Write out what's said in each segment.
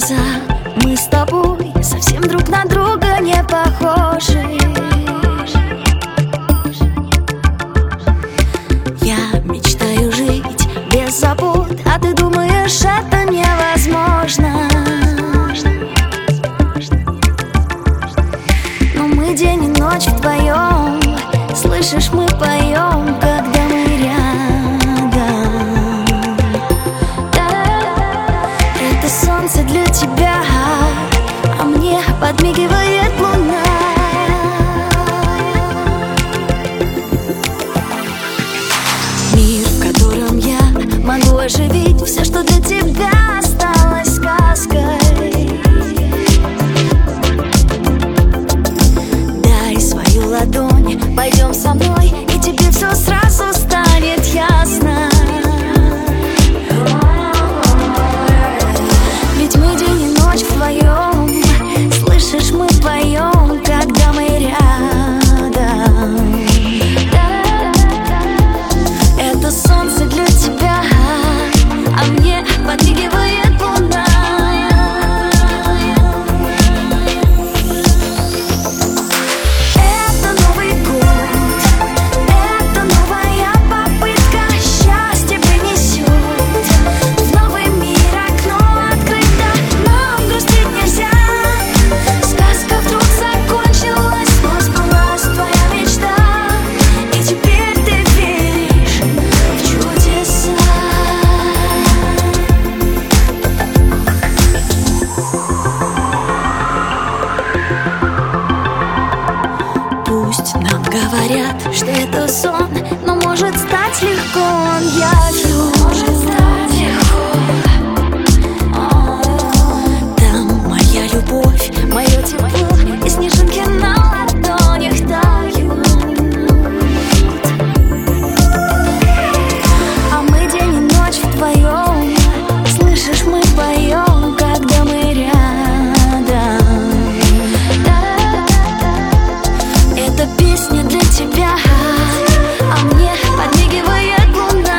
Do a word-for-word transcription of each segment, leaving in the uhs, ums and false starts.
глаза, мы с тобой совсем друг на друга не похожи. Я мечтаю жить без забот, а ты думаешь, это невозможно. Но мы день и ночь вдвоем, слышишь, мы поем, когда мы рядом. Это солнце для тебя, а мне подмигивает луна. Мир, в котором я могу оживить все, что для тебя осталось сказкой. Дай свою ладонь, пойдем со мной, и тебе все сразу станет ясно. Ведь мы день и ночь вдвоем, слышишь, мы поем, когда мы рядом. Это солнце для тебя, а мне подмигивает луна. Это Новый год, это новая попытка, счастье принесет в новый мир окно открыто. Нам грустить нельзя, сказка вдруг закончилась, но сбылась твоя мечта, и теперь ты веришь в чудеса. Пусть нам говорят, что это сон, но может стать легко он явью. Может стать легко. Там моя любовь, мое тепло, и снежинки на ладонях тают. А мы день и ночь вдвоем, слышишь, мы поем, когда мы рядом. Эта песня для тебя, а мне подмигивает луна.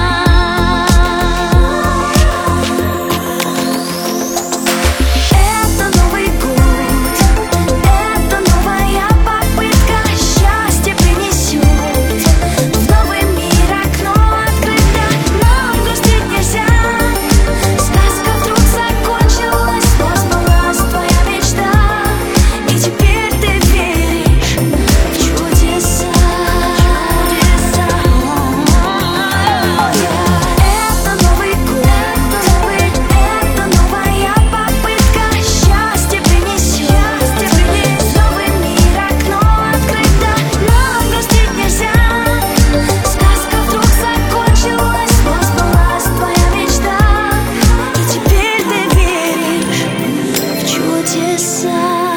Это Новый год, это новая попытка, счастье принесет в новый мир окно открыто. Нам грустить нельзя, сказка вдруг закончилась, но сбылась твоя мечта, и теперь ты веришь в чудеса. Это Новый год, это новая попытка, счастье принесет в новый мир окно открыто. Нам грустить нельзя, сказка вдруг закончилась, но сбылась твоя мечта, и теперь ты веришь в чудеса.